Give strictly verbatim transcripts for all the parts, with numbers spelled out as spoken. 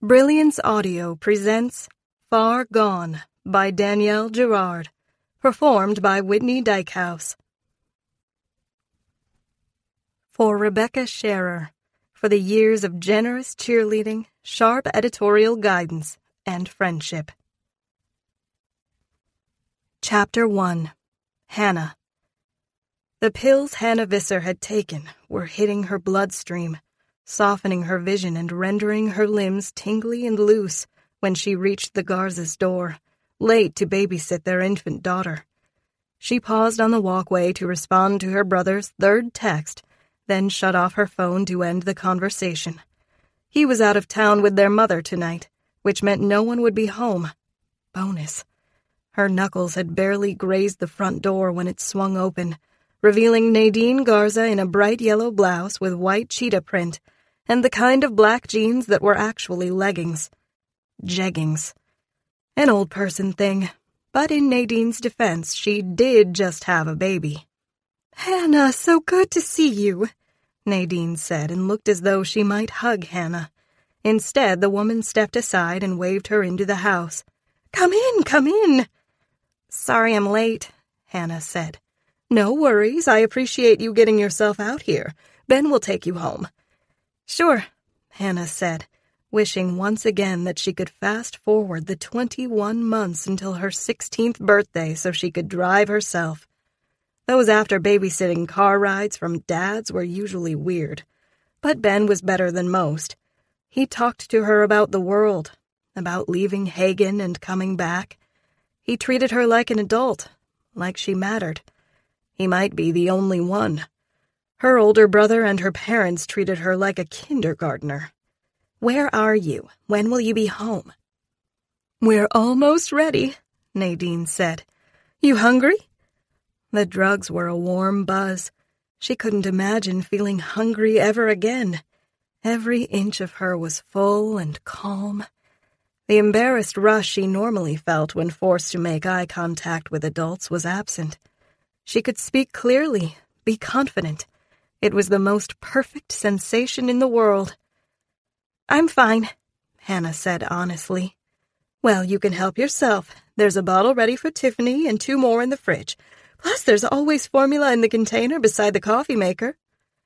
Brilliance Audio presents Far Gone by Danielle Girard, performed by Whitney Dykehouse. For Rebecca Scherer, for the years of generous cheerleading, sharp editorial guidance, and friendship. Chapter one. Hannah. The pills Hannah Visser had taken were hitting her bloodstream, softening her vision and rendering her limbs tingly and loose when she reached the Garza's door, late to babysit their infant daughter. She paused on the walkway to respond to her brother's third text, then shut off her phone to end the conversation. He was out of town with their mother tonight, which meant no one would be home. Bonus. Her knuckles had barely grazed the front door when it swung open, revealing Nadine Garza in a bright yellow blouse with white cheetah print, and the kind of black jeans that were actually leggings. Jeggings. An old person thing, but in Nadine's defense, she did just have a baby. "Hannah, so good to see you," Nadine said, and looked as though she might hug Hannah. Instead, the woman stepped aside and waved her into the house. "Come in, come in." "Sorry I'm late," Hannah said. "No worries, I appreciate you getting yourself out here. Ben will take you home." "Sure," Hannah said, wishing once again that she could fast forward the twenty-one months until her sixteenth birthday so she could drive herself. Those after babysitting car rides from dads were usually weird, but Ben was better than most. He talked to her about the world, about leaving Hagen and coming back. He treated her like an adult, like she mattered. He might be the only one. Her older brother and her parents treated her like a kindergartner. "Where are you? When will you be home?" "We're almost ready," Nadine said. "You hungry?" The drugs were a warm buzz. She couldn't imagine feeling hungry ever again. Every inch of her was full and calm. The embarrassed rush she normally felt when forced to make eye contact with adults was absent. She could speak clearly, be confident. It was the most perfect sensation in the world. "I'm fine," Hannah said honestly. "Well, you can help yourself. There's a bottle ready for Tiffany and two more in the fridge. Plus, there's always formula in the container beside the coffee maker."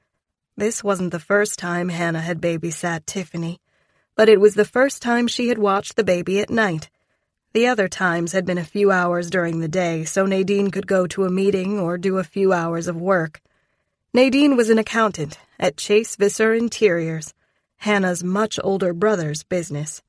This wasn't the first time Hannah had babysat Tiffany, but it was the first time she had watched the baby at night. The other times had been a few hours during the day, so Nadine could go to a meeting or do a few hours of work. Nadine was an accountant at Chase Visser Interiors, Hannah's much older brother's business.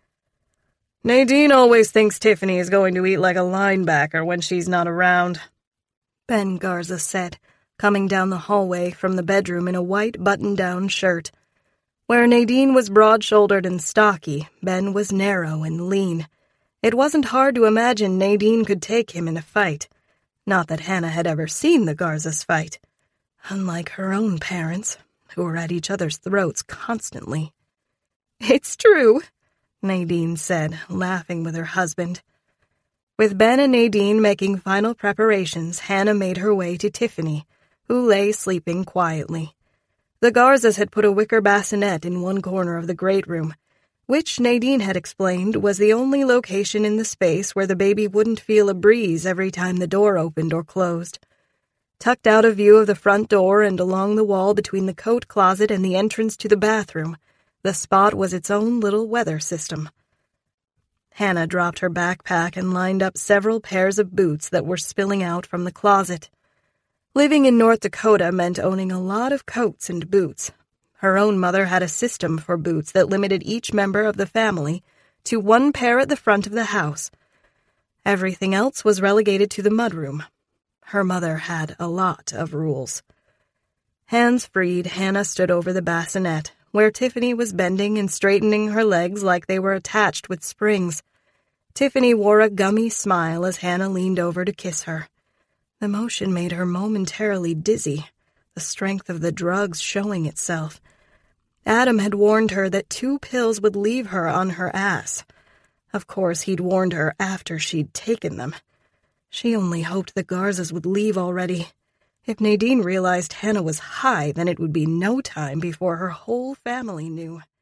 "Nadine always thinks Tiffany is going to eat like a linebacker when she's not around," Ben Garza said, coming down the hallway from the bedroom in a white button-down shirt. Where Nadine was broad-shouldered and stocky, Ben was narrow and lean. It wasn't hard to imagine Nadine could take him in a fight. Not that Hannah had ever seen the Garzas fight. Unlike her own parents, who were at each other's throats constantly. "It's true," Nadine said, laughing with her husband. With Ben and Nadine making final preparations, Hannah made her way to Tiffany, who lay sleeping quietly. The Garzas had put a wicker bassinet in one corner of the great room, which Nadine had explained was the only location in the space where the baby wouldn't feel a breeze every time the door opened or closed. Tucked out of view of the front door and along the wall between the coat closet and the entrance to the bathroom, the spot was its own little weather system. Hannah dropped her backpack and lined up several pairs of boots that were spilling out from the closet. Living in North Dakota meant owning a lot of coats and boots. Her own mother had a system for boots that limited each member of the family to one pair at the front of the house. Everything else was relegated to the mudroom. Her mother had a lot of rules. Hands freed, Hannah stood over the bassinet, where Tiffany was bending and straightening her legs like they were attached with springs. Tiffany wore a gummy smile as Hannah leaned over to kiss her. The motion made her momentarily dizzy, the strength of the drugs showing itself. Adam had warned her that two pills would leave her on her ass. Of course, he'd warned her after she'd taken them. She only hoped the Garzas would leave already. If Nadine realized Hannah was high, then it would be no time before her whole family knew.